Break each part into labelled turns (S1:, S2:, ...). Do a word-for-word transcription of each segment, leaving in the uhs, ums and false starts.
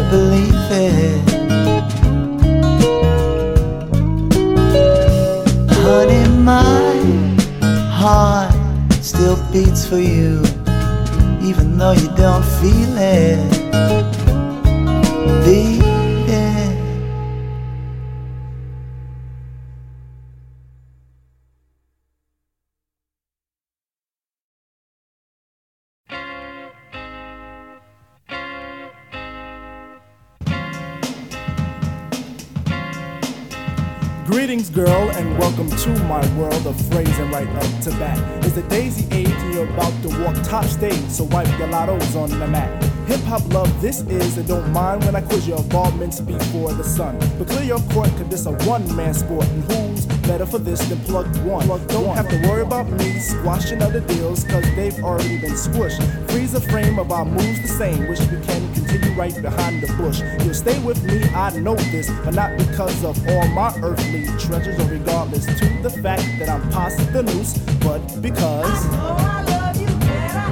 S1: believe it. Honey, my heart still beats for you, even though you don't feel it. Beat it.
S2: Greetings, girl, and welcome to my world of phrasing right up to bat. It's the daisy age and you're about to walk top stage, so wipe your lottos on the mat. Hip-hop love this is, and don't mind when I quiz your involvements before the sun. But clear your court, cause this a one-man sport, and who's better for this than Plug One? Plug don't one. Have to worry about me squashing other deals, cause they've already been squished. Freeze the frame of our moves the same, wish we can continue right behind the bush. You'll stay with me, I know this, but not because of all my earthly treasures, or regardless to the fact that I'm past the noose, but because I know I love you better.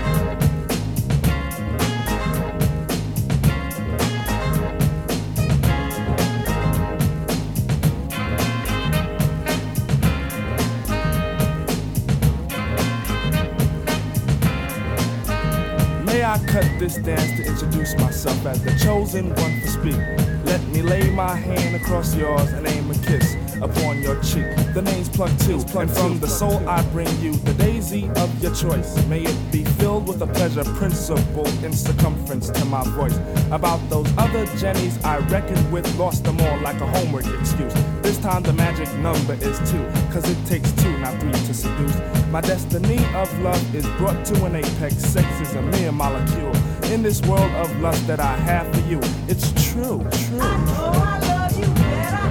S2: May I cut this dance to introduce myself as the chosen one for speak. Let me lay my hand across yours and aim a kiss upon your cheek. The name's Plug Two, and from the soul I bring you the daisy of your choice. May it be filled with a pleasure principle in circumference to my voice. About those other Jennies I reckoned with, lost them all like a homework excuse. This time the magic number is two, cause it takes two, not three to seduce. My destiny of love is brought to an apex. Sex is a mere molecule in this world of lust that I have for you. It's true, true. I know I love you better.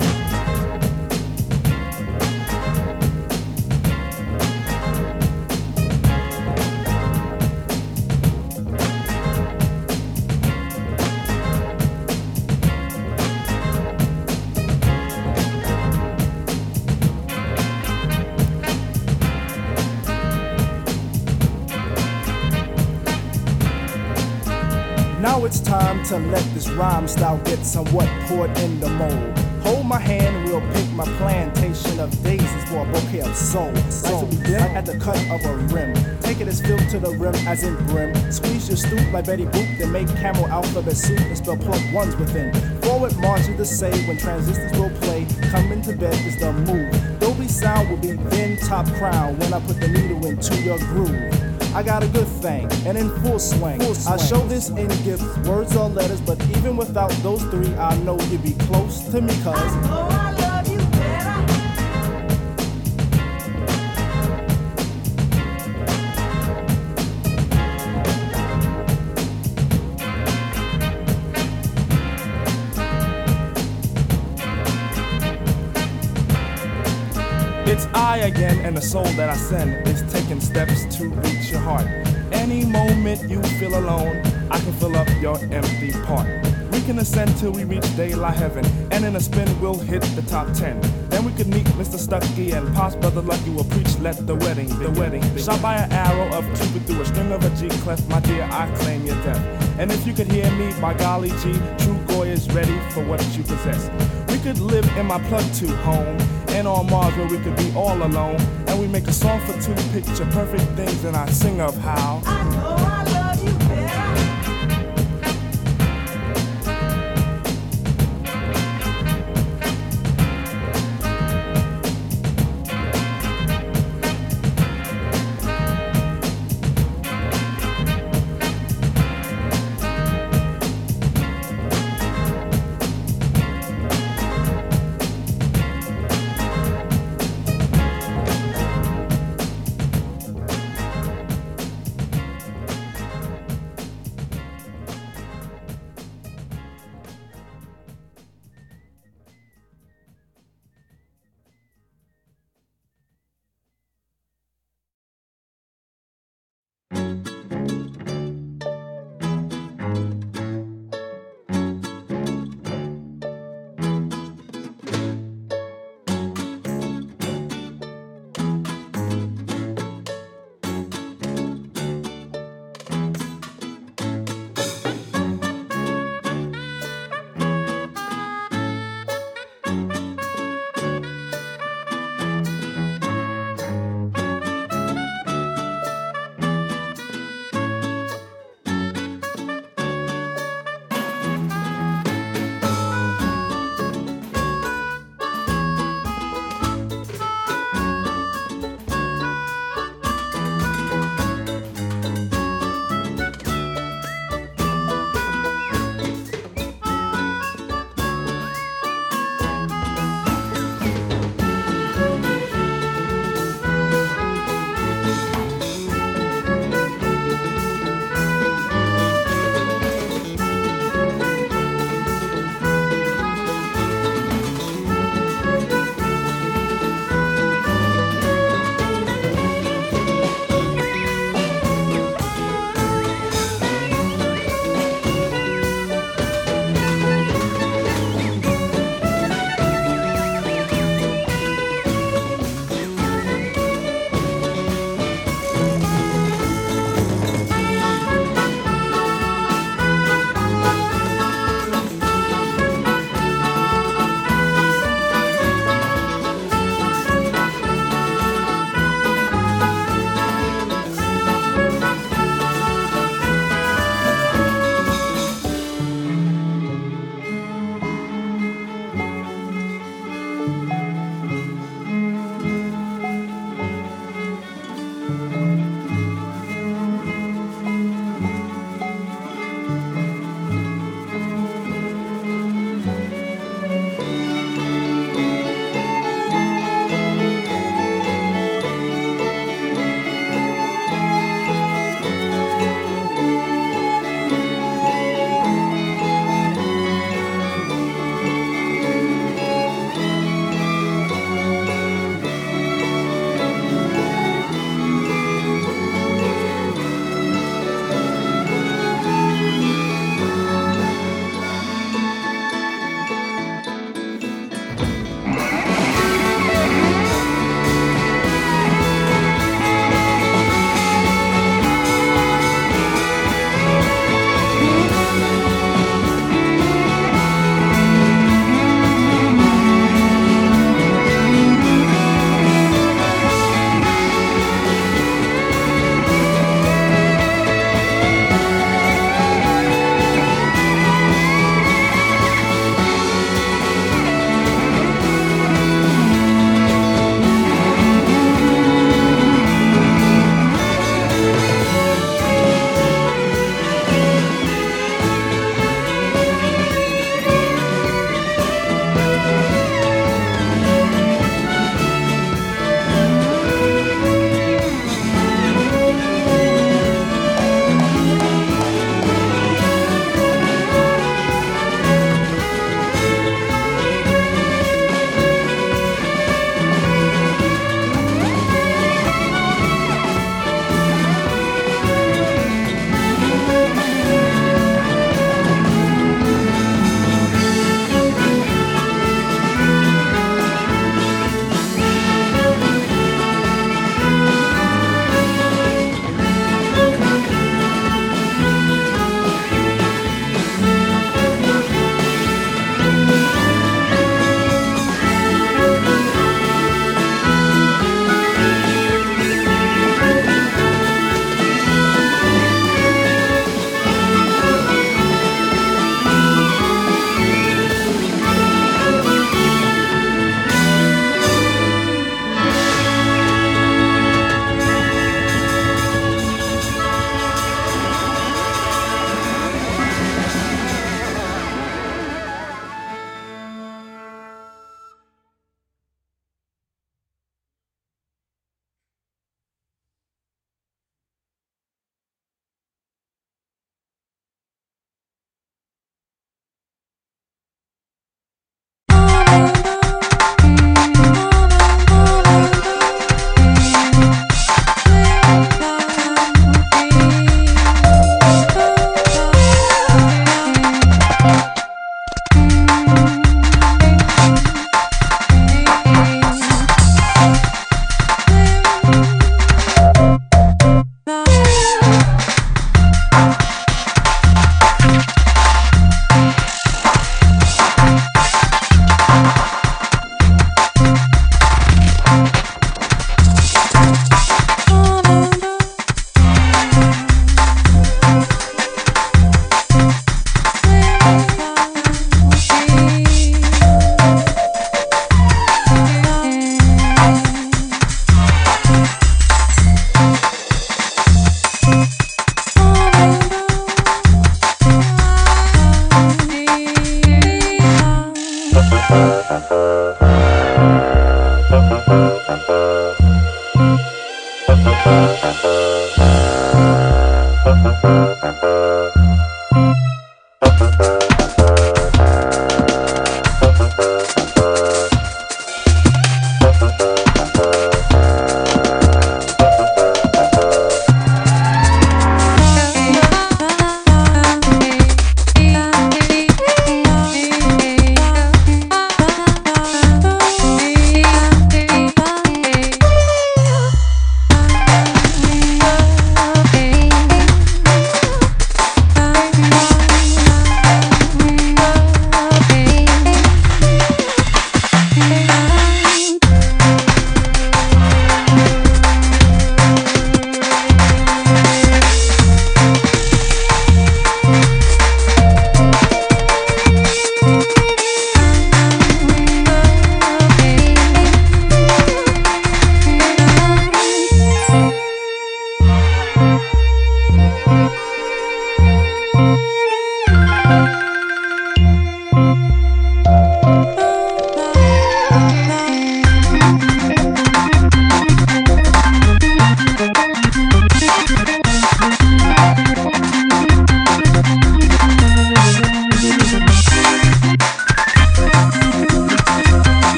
S2: Now it's time to let this rhyme style get somewhat poured in the mold. Hold my hand and we'll pick my plantation of daisies for a bouquet of soul. Like to begin at the cut of a rim. Take it as filled to the rim as in brim. Squeeze your stoop like Betty Boop, then make camel alphabet soup and spell Plug Ones within. Forward march is the say when transistors will play. Coming to bed is the move. Dolby sound will be then top crown when I put the needle into your groove. I got a good thing, and in full swing. full swing. I show this in gifts, words or letters, but even without those three, I know you'd be close to me, cause I know I love you better. It's I again, and the soul that I send is taking steps to reach your heart. Any moment you feel alone, I can fill up your empty part. We can ascend till we reach daylight heaven, and in a spin we'll hit the top ten. Then we could meet Mister Stucky and Pop's brother Lucky will preach, let the wedding, the wedding. Shot by an arrow of Cupid through a string of a G clef, my dear, I claim your death. And if you could hear me, by golly G, true Goy is ready for what you possess. We could live in my Plug Two home, and on Mars where we could be all alone. And we make a song for two picture perfect things, and I sing of how I know I love you better.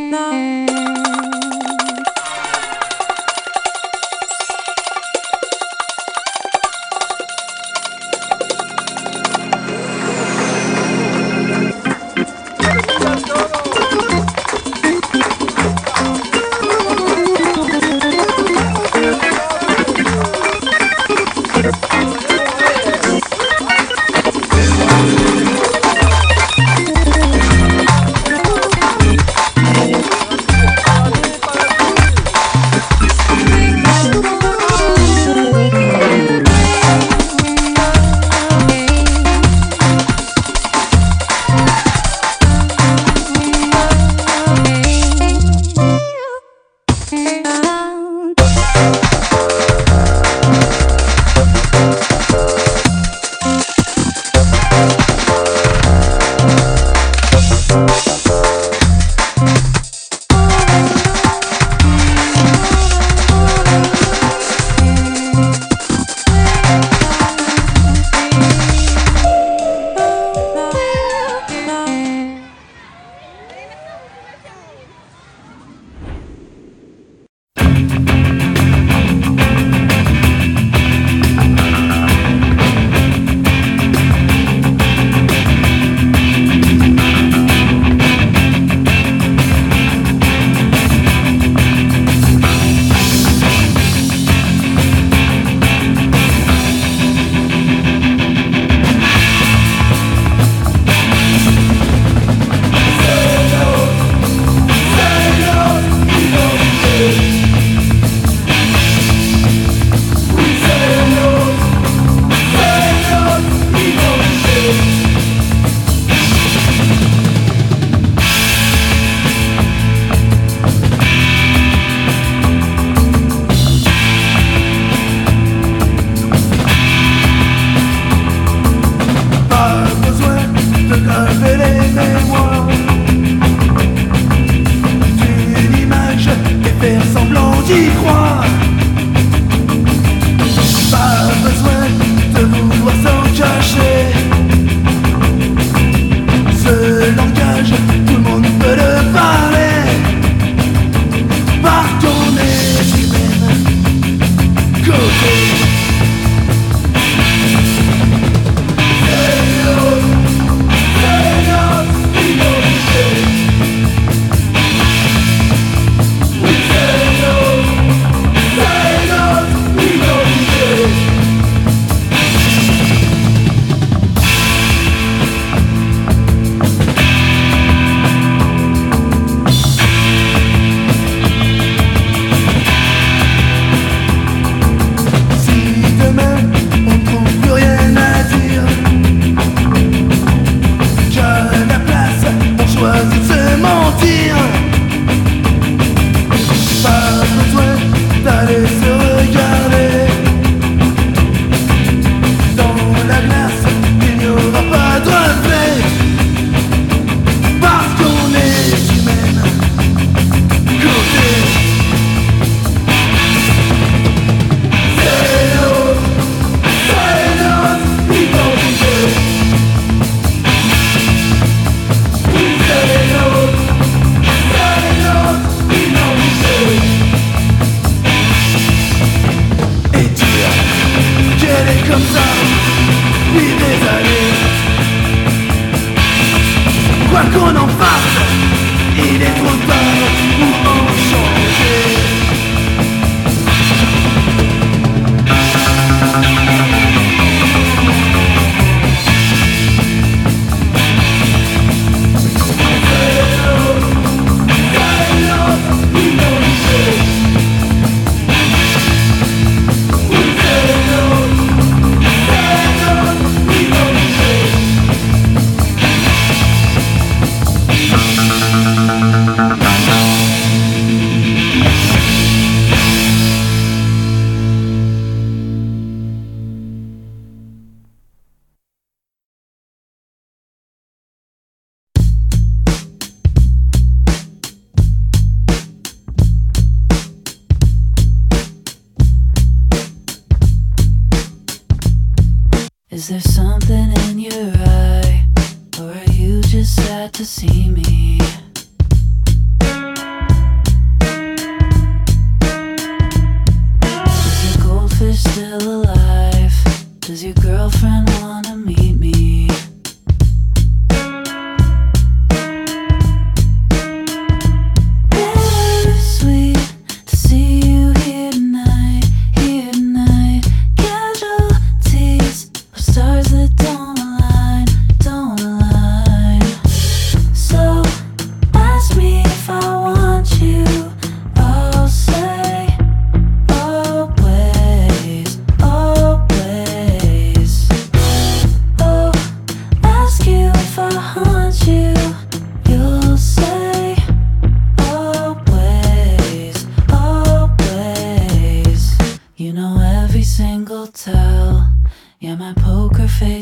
S3: Is there something in your eye, or are you just sad to see me?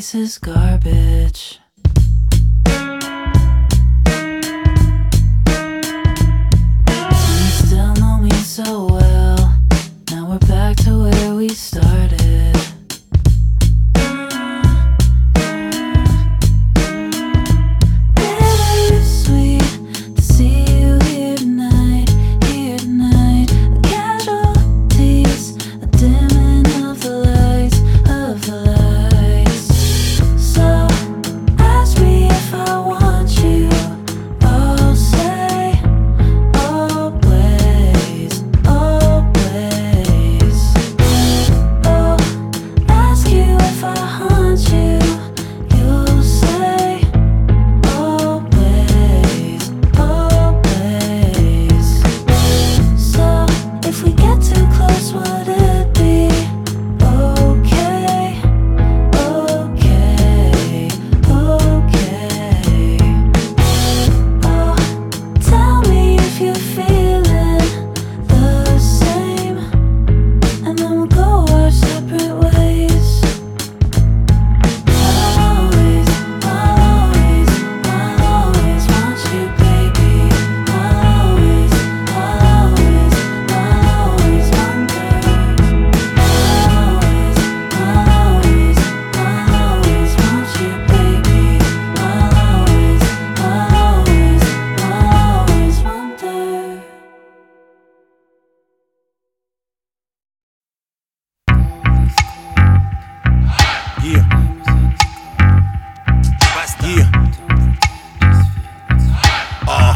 S3: place is garbage. You still know me so well. Now we're back to where we started. Bittersweet to see you here tonight, here tonight. The casualties, the dimming of the lights, of the lights. So ask me if I want you. I'll say always, always. Oh, ask you if I haunt you. You'll say always, always. So if we get too close, would it be okay? Okay, okay. Oh, tell me if you're feeling the same, and then we'll go our separate ways. I'll always, I'll always, I'll always want you, baby. I'll always, I'll always, I'll always wonder. I'll always, I'll always, I'll always want you, baby. I'll always, I'll always, I'll always wonder.
S4: Yeah. Yeah. Ah.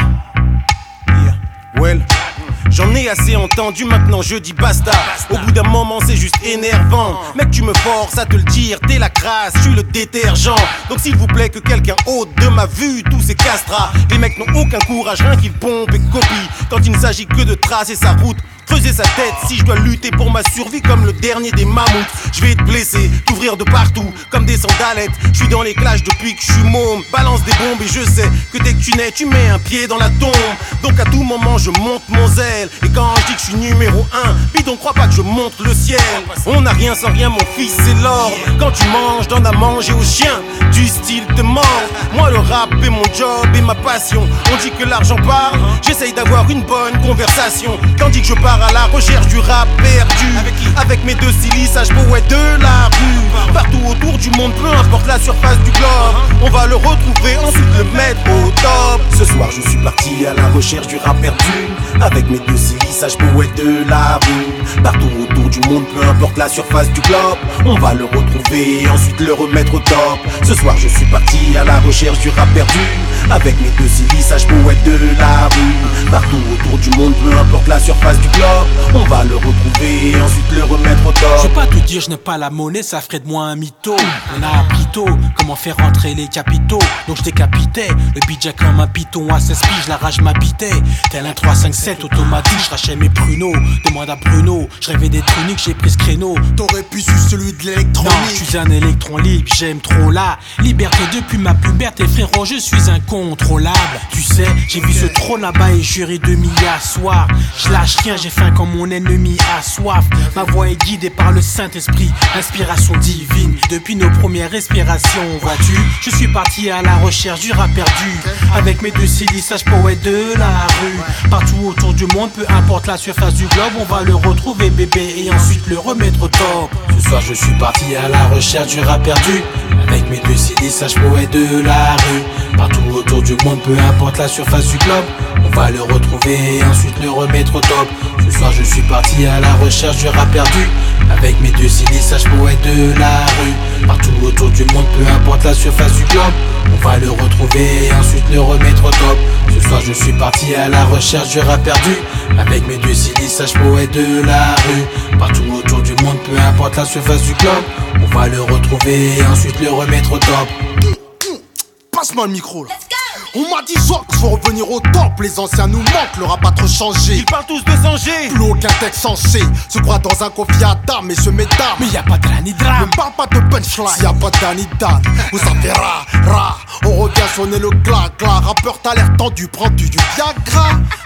S4: Yeah. Well. J'en ai assez entendu, maintenant je dis basta. Au bout d'un moment c'est juste énervant. Mec tu me forces à te le dire, t'es la crasse, je suis le détergent. Donc s'il vous plaît que quelqu'un ôte de ma vue tous ces castrats. Les mecs n'ont aucun courage, rien qu'ils pompent et copient. Quand il ne s'agit que de tracer sa route, creuser sa tête si je dois lutter pour ma survie comme le dernier des mammouths. Je vais te blesser, t'ouvrir de partout comme des sandalettes. Je suis dans les clashs depuis que je suis môme. Balance des bombes et je sais que dès que tu nais tu mets un pied dans la tombe. Donc à tout moment je monte mon zèle. Et quand je dis que je suis numéro un, bidon crois pas que je monte le ciel. On n'a rien sans rien mon fils c'est l'ordre. Quand tu manges donne à manger aux chiens. Du style te mord. Moi le rap est mon job et ma passion. On dit que l'argent parle, j'essaye d'avoir une bonne conversation. Tandis que je pars à la recherche du rap perdu. Avec qui? Avec mes deux silly sages poètes de la rue. Partout autour du monde, peu importe la surface du globe. On va le retrouver, ensuite le mettre au top. Ce soir je suis parti à la recherche du rap perdu. Avec mes deux silly sages poètes de la rue. Partout autour du monde, peu importe la surface du globe. On va le retrouver et ensuite le remettre au top. Ce soir je suis parti à la recherche du rap perdu. Avec mes deux silly sages poètes de la rue. Partout autour du monde, peu importe la surface du globe. On va le retrouver et ensuite le remettre au top.
S5: Je vais pas te dire je n'ai pas la monnaie, ça ferait de moi un mytho. On a appris tôt comment faire rentrer les capitaux. Donc je décapitais le budget comme un python à seize piges, la rage m'habitait. Tel un trois cinq sept automatique, je rachais mes pruneaux. Demande à Bruno, je rêvais d'être unique, j'ai pris ce créneau.
S6: T'aurais pu suivre celui de l'électronique.
S5: Non, je suis un électron libre, j'aime trop la liberté depuis ma puberté, frérot, je suis incontrôlable. Tu sais, j'ai vu ce trône là-bas et juré de m'y asseoir. Je lâche rien, j'ai faim quand mon ennemi a soif. Ma voix est guidée par le Saint-Esprit, inspiration divine. Depuis nos premières respirations, vois-tu, je suis parti à la recherche du rap perdu. Avec mes deux silly sages poètes de la rue. Partout autour du monde, peu importe la surface du globe, on va le retrouver bébé et ensuite le remettre au top. Ce soir je suis parti à la recherche du rap perdu. Avec mes deux silly sages poètes de la rue. Partout autour du monde, peu importe la surface du globe, on va le retrouver et ensuite le remettre au top. Ce soir je suis parti à la recherche du rap perdu. Avec mes deux silly sages poètes de la rue. Partout autour du monde, peu importe la surface du globe, on va le retrouver et ensuite le remettre au top. Ce soir je suis parti à la recherche du rap perdu. Avec mes deux silly sages poètes de la rue. Partout autour du monde, peu importe la surface du globe, on va le retrouver et ensuite le remettre au top.
S6: Passe-moi le micro là. On m'a dit soit qu'il faut revenir au top. Les anciens nous manquent, le rap a trop changé.
S4: Ils parlent tous de changer.
S6: Plus aucun texte censé se croit dans un conflit à dames, messieurs, mesdames.
S5: Mais y'a pas de ni drame.
S6: Ne parle pas de punchline. S'il y a pas de Dan ni Dan, vous savez ra, ra. On revient sonner le gla, gla. Rappeur t'as l'air tendu, prends-tu du Viagra?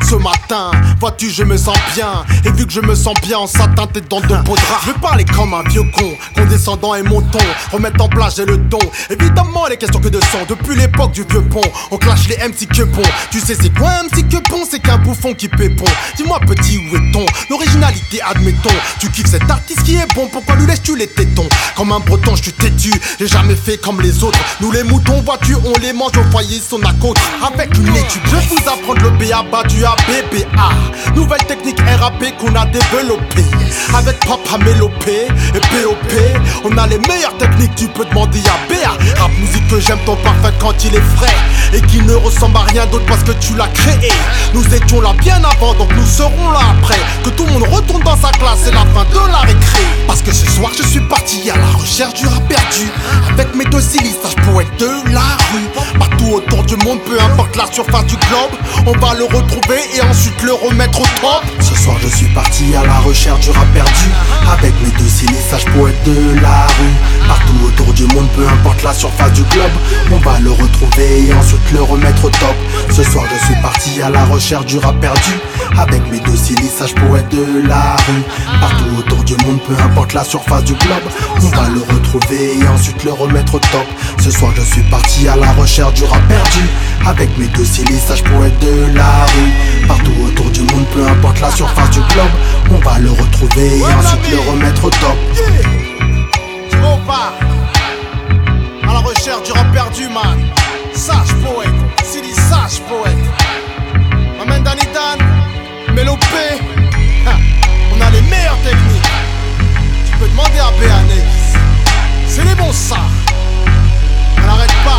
S6: Ce matin, vois-tu, je me sens bien. Et vu que je me sens bien en satin, t'es dans de beaux draps. Je veux parler comme un vieux con, condescendant et monton. Remettre en place, j'ai le don. Évidemment, les questions que de son. Depuis l'époque du vieux pont, on clash les M C que bon. Tu sais, c'est quoi un M C que bon? C'est qu'un bouffon qui pépon. Dis-moi, petit, où est-on? L'originalité, admettons. Tu kiffes cet artiste qui est bon, pourquoi lui laisses-tu les tétons? Comme un breton, je suis têtu, j'ai jamais fait comme les autres. Nous, les moutons, vois-tu, on les mange au foyer, son à côte. Avec une étude, je vais vous apprendre le B A B A du A B B A. Nouvelle technique R A P qu'on a développée. Avec Papa Mélopé et P O P, on a les meilleures techniques, tu peux demander à B A. Rap musique que j'aime ton parfait quand il est frais et qui ne ressemble à rien d'autre parce que tu l'as créé. Nous étions là bien avant, donc nous serons là après. Que tout le monde retourne dans sa classe, c'est la fin de la récré. Parce que ce soir je suis parti à la recherche du rap perdu. Avec mes deux sages poètes de la rue. Partout autour du monde, peu importe la surface du globe, on va le retrouver et ensuite le remettre au top. Ce soir je suis parti à la recherche du rap perdu. Avec mes deux sages poètes de la rue. Partout autour du monde, peu importe la surface du globe, on va le retrouver et ensuite le remettre au top. Ce soir je suis parti à la recherche du rap perdu. Avec mes deux sages poètes de la rue. Partout autour du monde, peu importe la surface du globe, on va le retrouver et ensuite le remettre au top. Ce soir je suis parti à la recherche du rap perdu. Avec mes deux sages poètes de la rue. Partout autour du monde, peu importe la surface du globe, on va le retrouver et ensuite le remettre au top. On va à la recherche du rap perdu, man. Sage poète, Silly sage poète. Maman Danidan, Mélopé, on a les meilleures techniques. Tu peux demander à Béanex. C'est les bons ça. On n'arrête pas.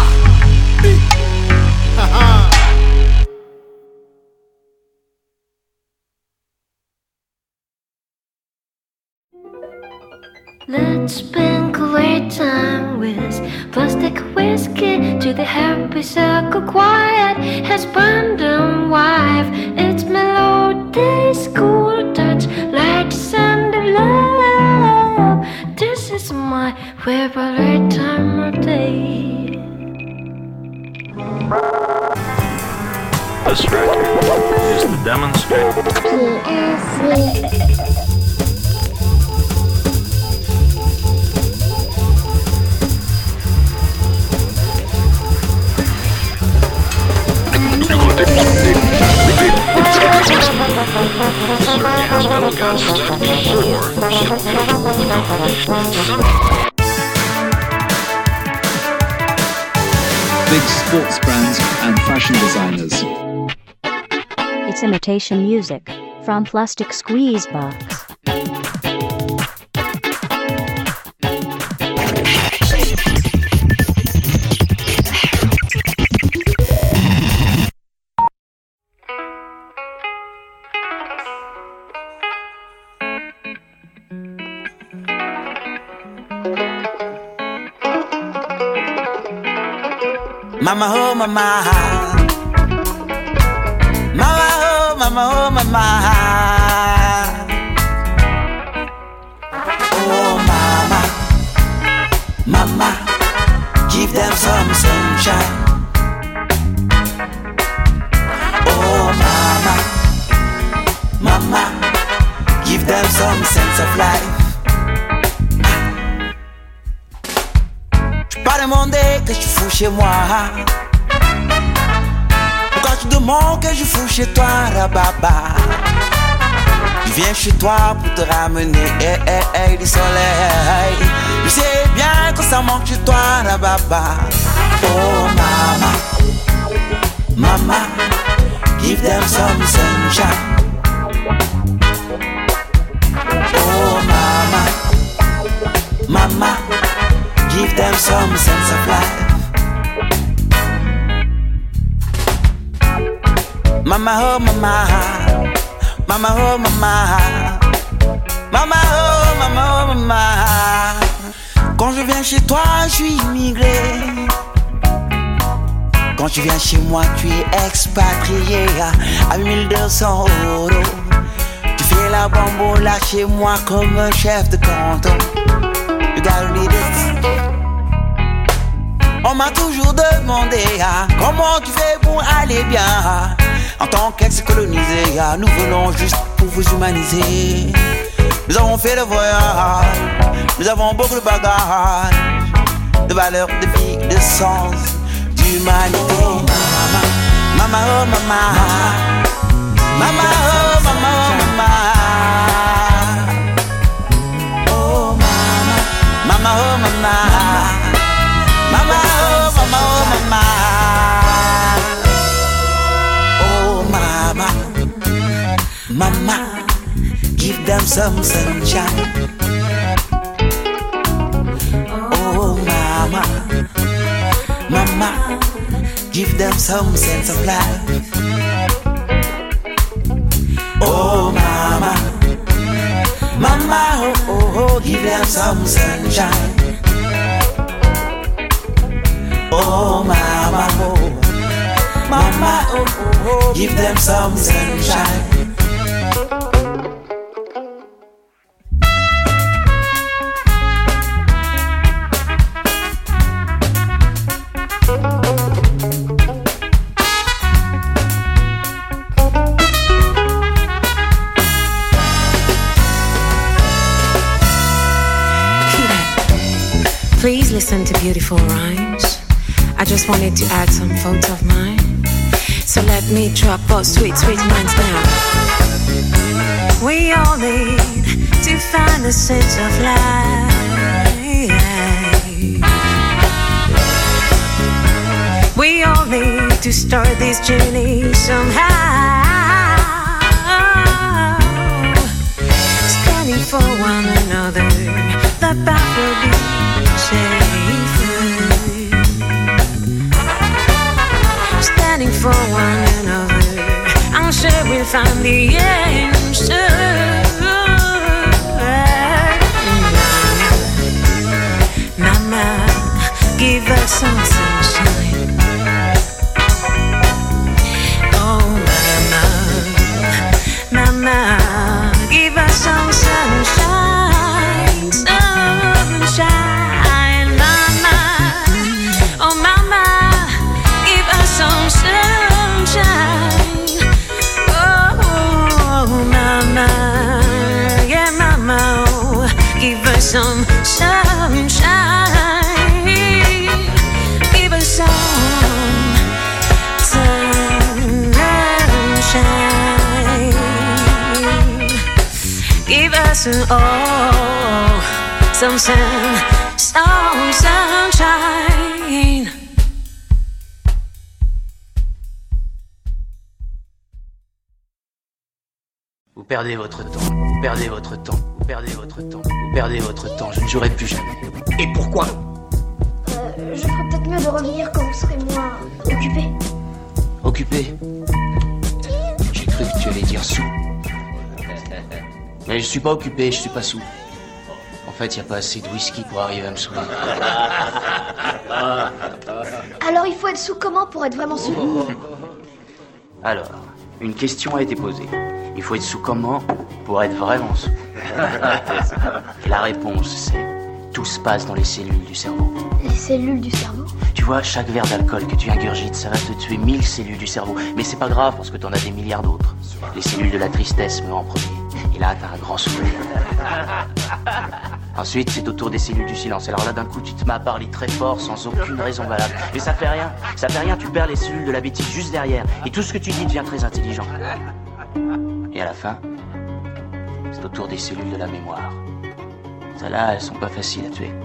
S3: Let's spend great time with plastic whiskey to the happy circle quiet husband and wife. It's melodies, cool touch, light and love. This is my favorite time of day.
S7: This record is the demonstration. Certainly has metal got stuck before.
S8: Big sports brands and fashion designers.
S9: It's imitation music from Plastic Squeeze Box.
S10: Mama oh mama, mama oh mama oh mama, oh mama, mama, give them some sunshine. Oh mama, mama, give them some sense of life. Pas demander que je fous chez moi. Pourquoi tu demandes que je fous chez toi, Rababa? Je viens chez toi pour te ramener hey, hey, hey, du soleil. Je sais bien que ça manque chez toi, Rababa. Oh mama, mama, give them some sunshine. Oh mama, mama, give them some sense of life. Mama oh mama, mama oh mama, mama oh mama oh mama. Quand je viens chez toi, je suis immigré. Quand tu viens chez moi, tu es expatrié à mille deux cents euros. Tu fais la bamboula chez moi comme un chef de canton. You gotta read it. On m'a toujours demandé ah, comment tu fais pour aller bien. En tant qu'ex-colonisés, nous venons juste pour vous humaniser. Nous avons fait le voyage, nous avons beaucoup de bagages, de valeurs, de vie, de sens, d'humanité. Mama, oh mama, mama, oh mama, oh mama, oh mama, mama, oh mama, mama, oh mama, oh mama, oh mama, mama, give them some sunshine. Oh mama, mama, give them some sense of life. Oh mama, mama, oh, oh, oh, give them some sunshine. Oh mama, oh, mama, oh, oh, oh, give them some sunshine.
S11: Please listen to beautiful rhymes. I just wanted to add some photos of mine. So let me drop our sweet, sweet minds down. We all need to find a sense of life. We all need to start this journey somehow. Standing for one another, the path will be safer. Standing for one another, I'm sure we'll find the answer. Mama, mama, give us some sunshine. Oh mama, mama, give us some sunshine, sunshine. Some sunshine, give us some sunshine, give us some, oh, some sun, some sunshine.
S12: Vous perdez votre temps, vous perdez votre temps, vous perdez votre temps, vous perdez votre temps, je ne jouerai plus jamais. Et pourquoi ?
S13: euh, Je ferais peut-être mieux de revenir quand vous serez moins occupé.
S12: Occupé ? J'ai cru que tu allais dire sous. Mais je suis pas occupé, je suis pas sous. En fait, y a pas assez de whisky pour arriver à me saouler.
S13: Alors il faut être sous comment pour être vraiment sous ?
S12: Alors, une question a été posée. Il faut être sous comment pour être vraiment sous? Et la réponse, c'est tout se passe dans les cellules du cerveau.
S13: Les cellules du cerveau?
S12: Tu vois, chaque verre d'alcool que tu ingurgites, ça va te tuer mille cellules du cerveau. Mais c'est pas grave parce que t'en as des milliards d'autres. Les cellules de la tristesse meurent en premier. Et là, t'as un grand sourire. Ensuite, c'est au tour des cellules du silence. Alors là, d'un coup, tu te mets à parler très fort, sans aucune raison valable. Mais ça fait rien. Ça fait rien, tu perds les cellules de la bêtise juste derrière. Et tout ce que tu dis devient très intelligent. Et à la fin, c'est au tour des cellules de la mémoire. Celles-là, elles sont pas faciles à tuer.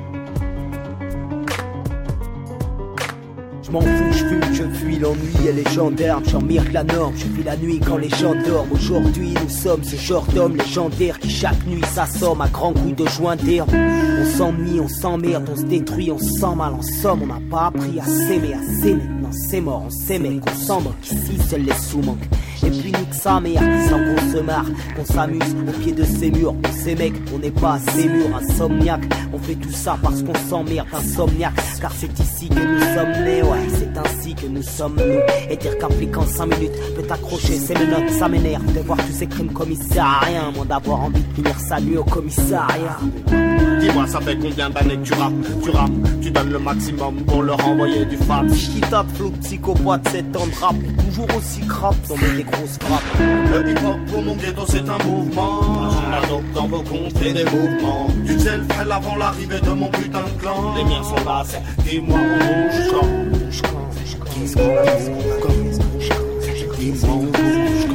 S14: Je m'en fous, je fume, je fuis l'ennui et les gendarmes, j'emmerde la norme, je vis la nuit quand les gens dorment. Aujourd'hui nous sommes ce genre d'hommes légendaires qui chaque nuit s'assomme à grands coups de joint d'herbe. On s'ennuie, on s'emmerde, on se détruit, on se sent mal. En somme, on n'a pas appris à s'aimer, à s'aimer. Non, c'est mort, on s'aimait, qu'on s'en moque, ici seuls les sous manquent. Et puis nique sa mère, sans qu'on se marre, qu'on s'amuse au pied de ces murs. On ces mecs, on n'est pas assez mûrs, insomniaques. On fait tout ça parce qu'on s'emmerde, insomniaque. Car c'est ici que nous sommes nés, ouais, c'est ainsi que nous sommes nous. Et dire qu'appliquer en cinq minutes peut t'accrocher, c'est mes notes, ça m'énerve de voir tous ces crimes commis à rien. Moins d'avoir envie de finir sa nuit au commissariat.
S6: Dis Dis-moi, ça fait combien d'années que tu rappes? Tu rappes, tu donnes le maximum pour leur envoyer du fat.
S14: Qui tape, flow psychopathe, sept ans de rap. Toujours aussi crap dans mes grosses frappes.
S6: Le hip-hop pour mon ghetto c'est un mouvement. On adopte dans vos comptes et des mouvements. Tu sais le frère avant l'arrivée de mon putain de clan. Les miens sont là, c'est dis-moi on bouge quand. Dis-moi on bouge quand. Dis-moi on bouge quand.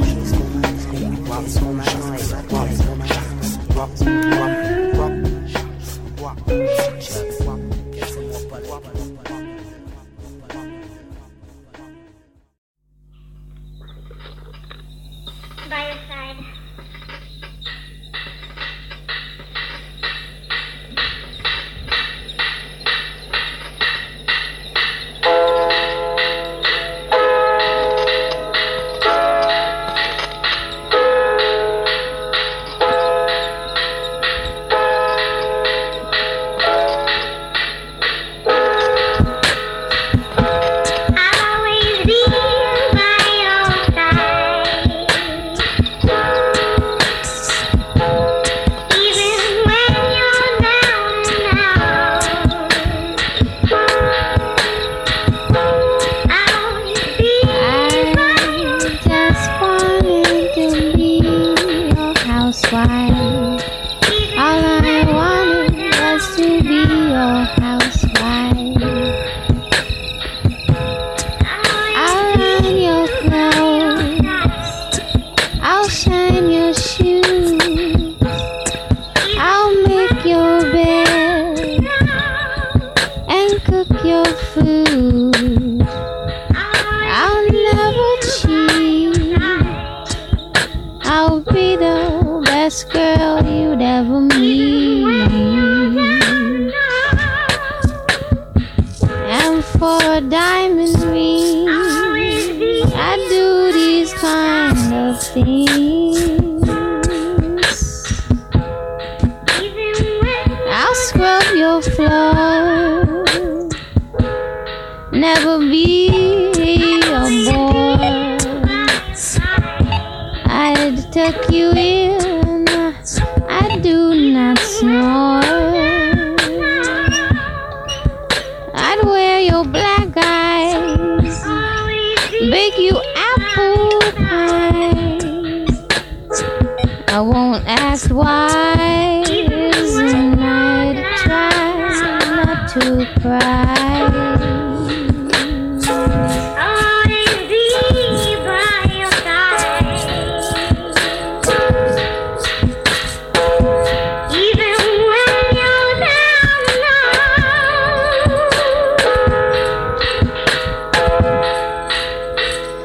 S13: By your side.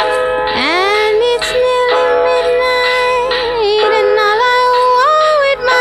S15: And it's nearly midnight, and all I want with my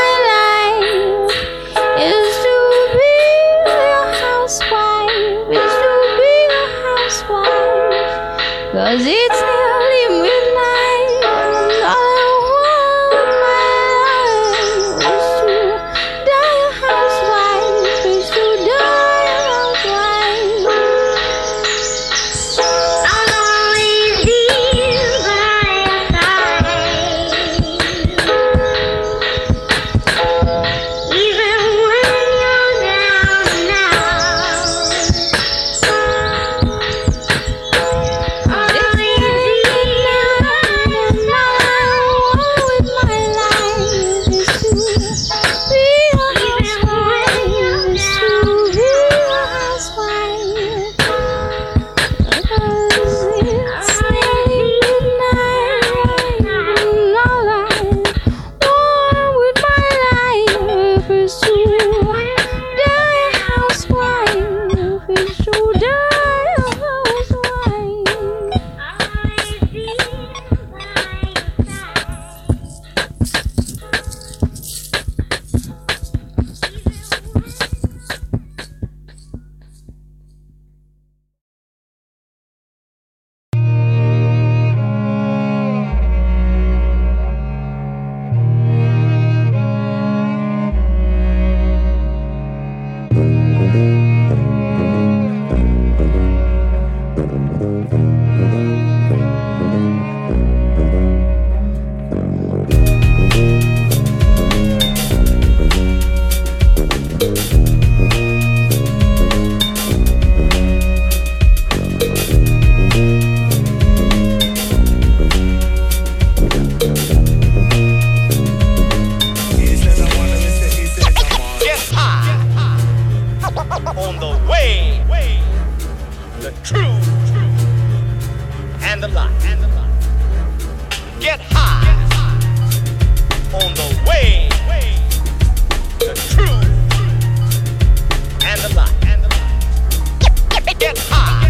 S15: on the way, the truth and the light. Get high.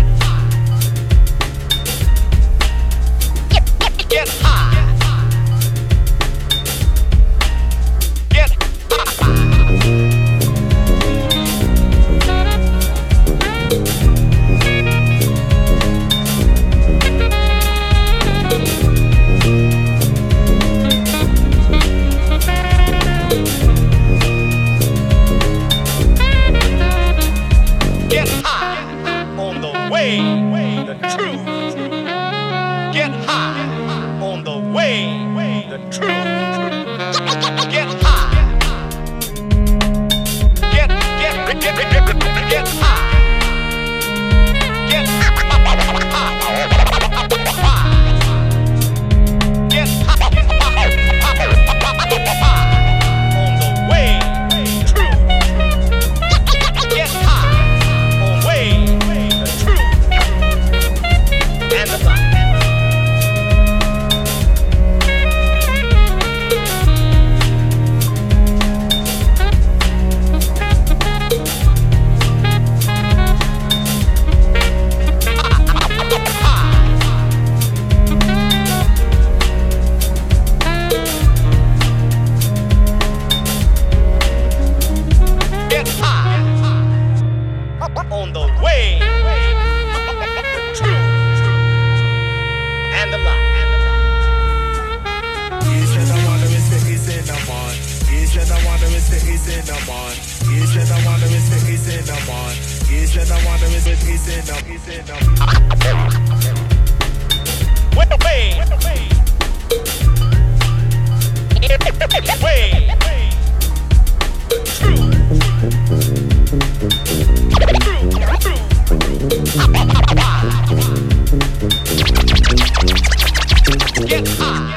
S15: Get high. Get high. Get high on the way, the truth. Get high on the way, the truth. Get high. Get, get, get, get, get, get high. Get high. Get high on the way, truth. Get high on way, the truth and the light. Get high on the way, the truth and the light.
S16: Each and I wonder is the east in the morn. Each and I wonder is the east in the morn. Each and I wonder is the east in the morn. Each and I wonder is the east in the east in the
S15: Way, way, way, truth. Get high.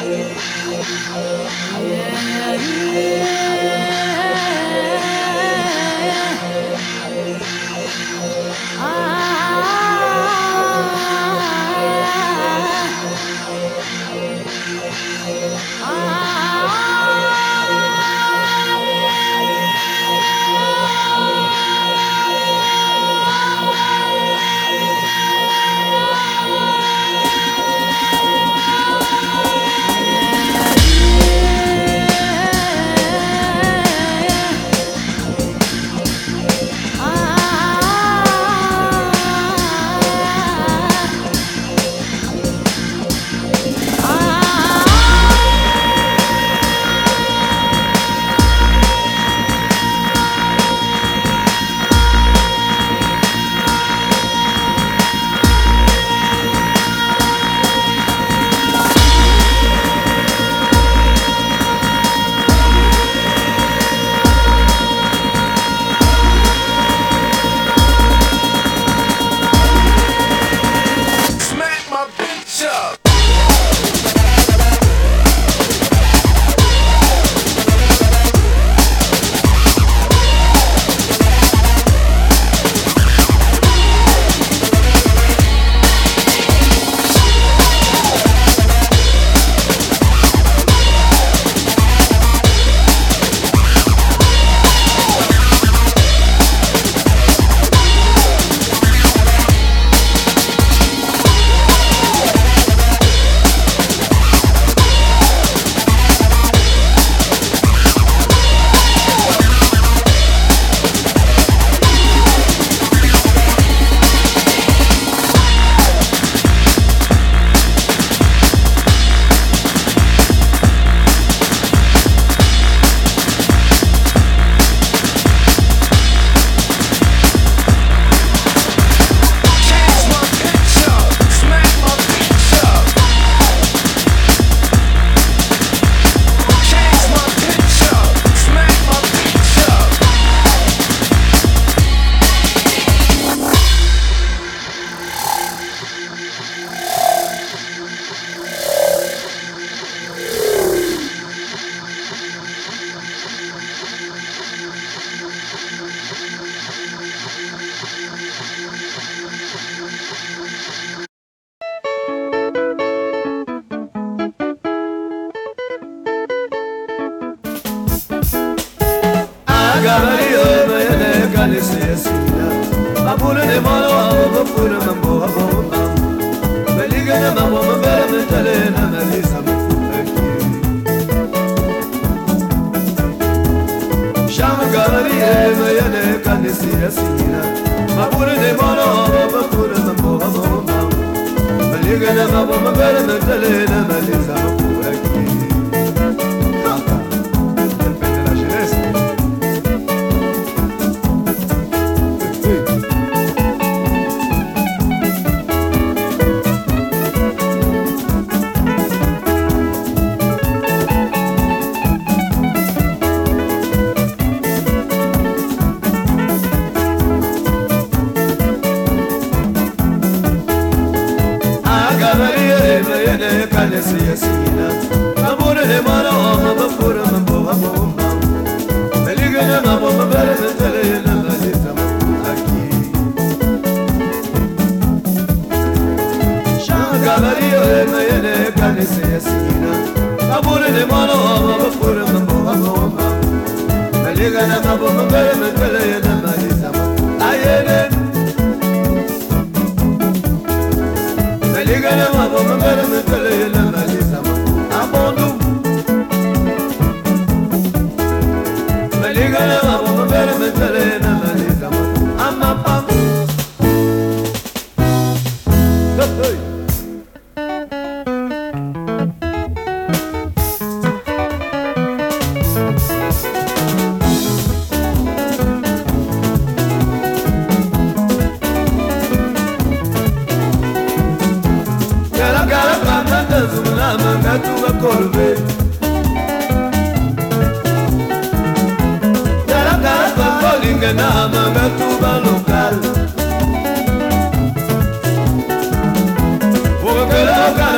S17: Pour que le calme passe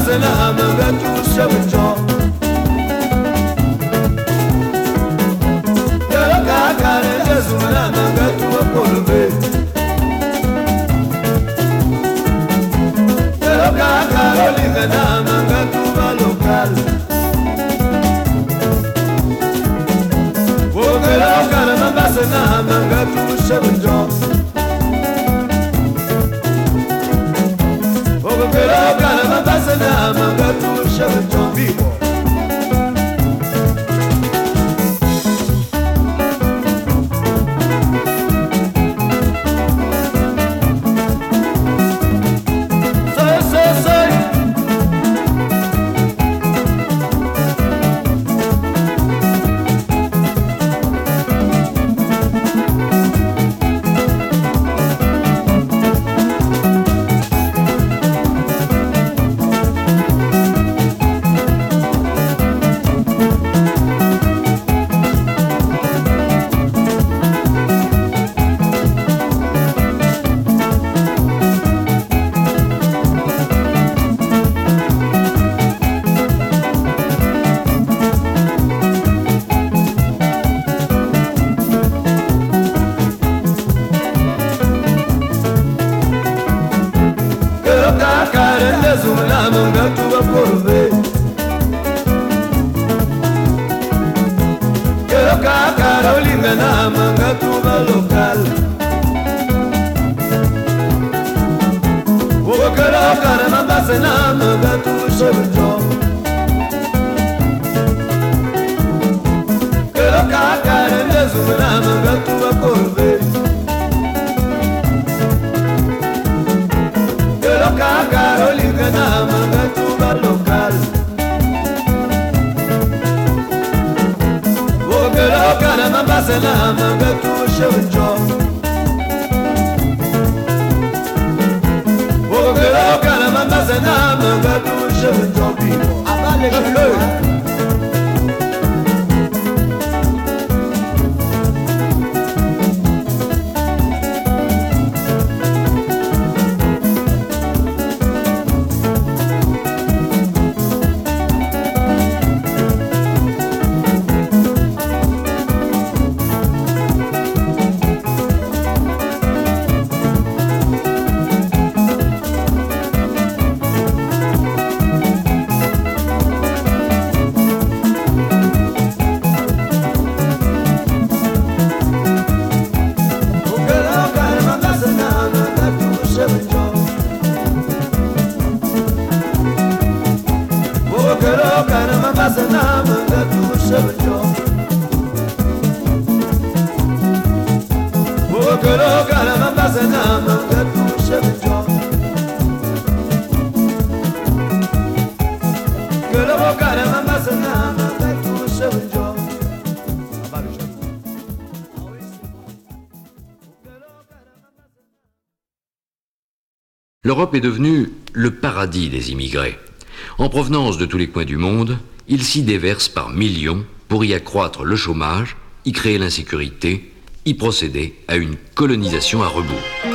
S1: mambasena mangatu shabujo Kero kakare jesumana mangatu wakolube Kero kakare olingana mangatu balokal Kero kakare mambasena mangatu shabujo Kero kakare mambasena mangatu shabujo Vivo
S17: L'Europe est devenue le paradis des immigrés. En provenance de tous les coins du monde, ils s'y déversent par millions pour y accroître le chômage, y créer l'insécurité, y procéder à une colonisation à rebours.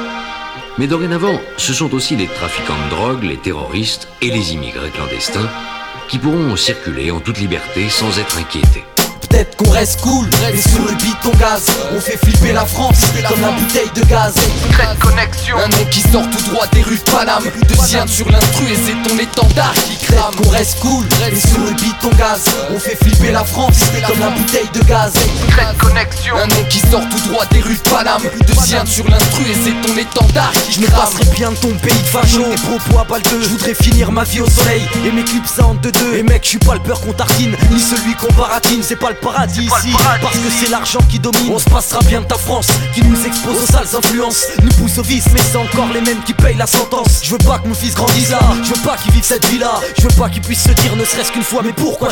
S17: Mais dorénavant, ce sont aussi les trafiquants de drogue, les terroristes et les immigrés clandestins qui pourront circuler en toute liberté sans être inquiétés.
S18: Peut-être qu'on reste cool, mais sur le beat on gaz. On fait flipper la France comme la bouteille de gaz. Secrète connexion, un nom qui sort tout droit des rues de Paname. Deuxième sur l'instru et c'est ton étendard qui crame. Qu'on reste cool, mais sur le beat on gaz. On fait flipper la France comme la bouteille de gaz. Secrète connexion, un nom qui sort tout droit des rues de Paname. Deuxième sur l'instru et c'est ton étendard qui crame. Je me passerai bien de ton pays de facho, tes propos à balle deux. Je voudrais finir ma vie au soleil et mes clips ça en deux deux. Et mec, je suis pas le beurre qu'on tartine, ni celui qu'on baratine. C'est pas le paradis ici, parce que c'est l'argent qui domine. On se passera bien de ta France, qui nous expose aux sales influences, nous pousse au vice, mais c'est encore les mêmes qui payent la sentence. Je veux pas que mon fils grandisse là, je veux pas qu'il vive cette vie là, je veux pas qu'il puisse se dire ne serait-ce qu'une fois mais pourquoi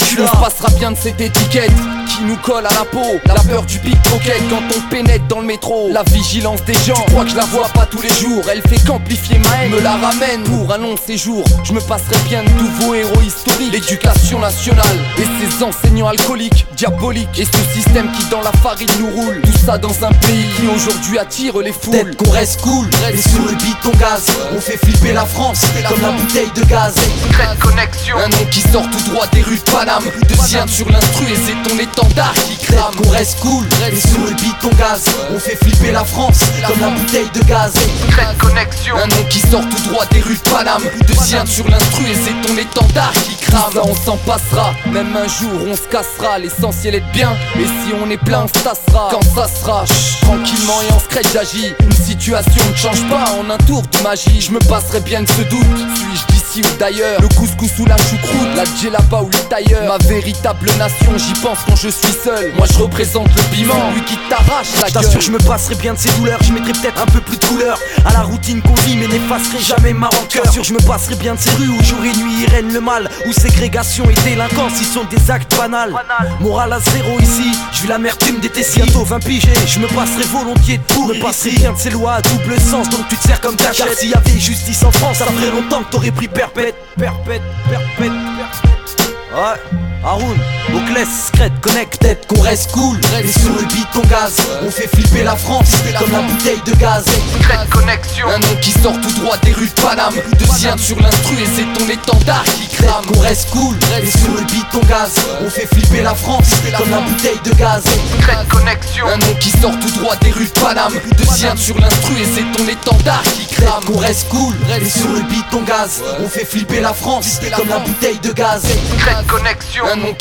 S18: Tu ne passera bien de cette étiquette qui nous colle à la peau. La peur du pickpocket quand on pénètre dans le métro. La vigilance des gens, je crois que je la vois pas tous les jours. Elle fait qu'amplifier ma haine, me la ramène pour un long séjour. Je me passerai bien de tous vos héros historiques. L'éducation nationale et ses enseignants alcooliques, diaboliques. Et ce système qui dans la farine nous roule. Tout ça dans un pays qui aujourd'hui attire les foules.
S19: Peut-être qu'on reste cool, mais sur le beat on gaz. On fait flipper la France, comme la bouteille de gaz.
S18: Secret connexion, un nom qui sort tout droit des rues de Paname. Deuxième sur l'instru et c'est ton étendard qui crame.
S19: Qu'on reste cool, mais sur le beat on gaz. On fait flipper la France, comme la bouteille de gaz.
S18: Secret connexion, un nom qui sort tout droit des rues de Paname. Deuxième sur l'instru et c'est ton étendard qui crame. Ça on s'en passera, même un jour on se cassera. L'essentiel est de bien, et si on est plein on se tassera. Quand ça sera, chut, tranquillement et en secret j'agis. Une situation ne change pas en un tour de magie. Je me passerai bien de ce doute, suis-je d'ici ou d'ailleurs? Le couscous ou la choucroute, la djellaba ou le tailleur. Ma véritable nation, j'y pense quand je suis seul. Moi je représente le piment, lui qui t'arrache la gueule.
S19: J't'assure je me passerai bien de ces douleurs. Je mettrai peut-être un peu plus de couleur à la routine qu'on vit, mais n'effacerai jamais ma rancœur. J't'assure je me passerai bien de ces rues où jour et nuit y règne le mal, où ségrégation et délinquance y sont des actes banals. Morale à zéro ici, je vis l'amertume des tessis. Bientôt vingt piges, je me passerai volontiers de pour. Je me passerai bien de ces lois à double sens, donc tu te sers comme ta chaise. Car s'il y avait justice en France, ça ferait longtemps que t'aurais pris perpète. Perpète, perpète, perpète. Ouais, Haroun, Boclès, Scred, Connect.
S18: Peut-être qu'on reste cool,
S19: mais sur le beat on gaz. On fait flipper la France, comme la bouteille de gaz.
S18: Secret connexion, un nom qui sort tout droit des rues de Paname. Deuxième sur l'instru et c'est ton étendard qui crame.
S19: Qu'on reste cool, mais sur le beat on gaz. On fait flipper la France, comme la bouteille de gaz.
S18: Secret connexion, un nom qui sort tout droit des rues de Paname. Deuxième sur l'instru et c'est ton étendard qui crame.
S19: Qu'on reste cool, mais sur le beat on gaz. On fait flipper la France, comme la bouteille de gaz.
S18: Secret connexion, un nom